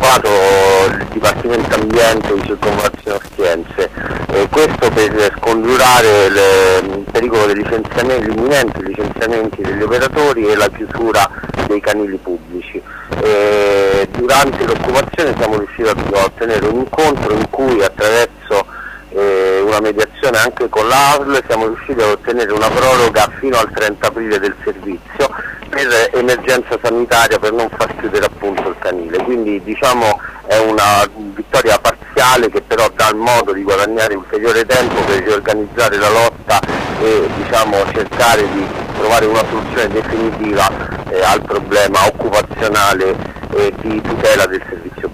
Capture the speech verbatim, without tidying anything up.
occupato il Dipartimento Ambiente di Circonvallazione Ostiense, e questo per scongiurare le, il pericolo dei licenziamenti, l'imminente licenziamenti degli operatori e la chiusura dei canili pubblici. E durante l'occupazione siamo riusciti a ottenere un incontro in cui, attraverso eh, una mediazione anche con l'A S L, siamo riusciti a ottenere una proroga fino al trenta aprile del servizio per emergenza sanitaria, per non far chiudere appunto il canile. Quindi diciamo è una vittoria parziale che però dà il modo di guadagnare ulteriore tempo per riorganizzare la lotta e diciamo cercare di trovare una soluzione definitiva eh, al problema occupazionale e di tutela del servizio